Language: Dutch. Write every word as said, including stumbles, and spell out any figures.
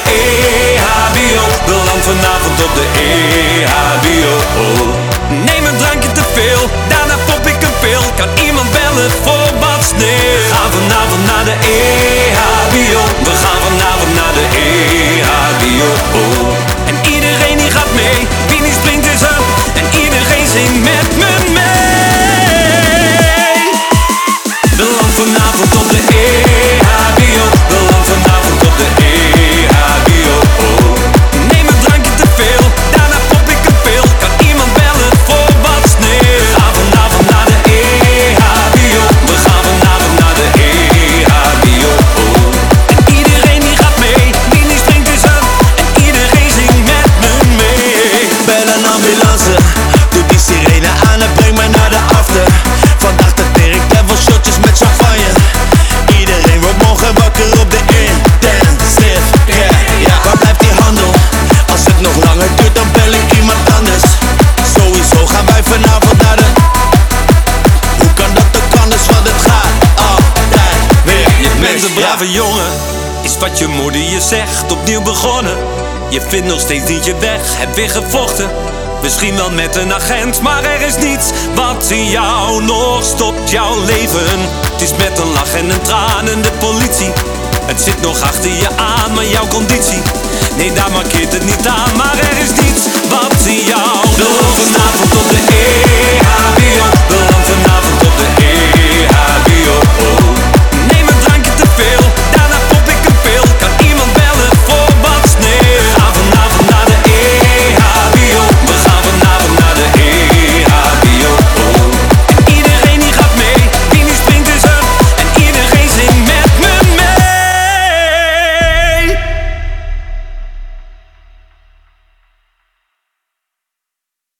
E H B O. Beland vanavond op de E H B O. Neem een drankje te veel, daarna pop ik een pil. Kan iemand bellen voor wat sneeuw? We gaan vanavond naar de E H B O. We gaan vanavond naar de E H B O. En iedereen die gaat mee, wie niet springt is er. En iedereen zingt met me mee. Beland vanavond op de E H B O. Beland vanavond op de E H B O. Neem een drankje te veel, daarna pop ik een pil. Kan iemand bellen voor wat sneeuw? We gaan vanavond naar de E H B O. We gaan vanavond naar de E H B O. En iedereen die gaat mee, wie niet springt is er. En iedereen zingt met me mee. Bel een ambulance, doe die sirene aan en breng mij naar de after. Vandaag de ik devil shotjes met champagne. Iedereen wordt morgen wakker op de intensive, yeah, yeah. Waar blijft die handel? Als het nog langer duurt dan bel ik iemand anders. Sowieso gaan wij vanavond naar de... Hoe kan dat ook anders, want het gaat altijd weer. Je bent een brave jongen, is wat je moeder je zegt. Opnieuw begonnen, je vindt nog steeds niet je weg. Heb weer gevochten, misschien wel met een agent. Maar er is niets wat in jou nog stopt, jouw leven. Het is met een lach en een traan en de politie. Het zit nog achter je aan, maar jouw conditie, nee, daar markeert het niet aan. Maar er is niets wat in jou nog stopt. Vanavond op de E H B O.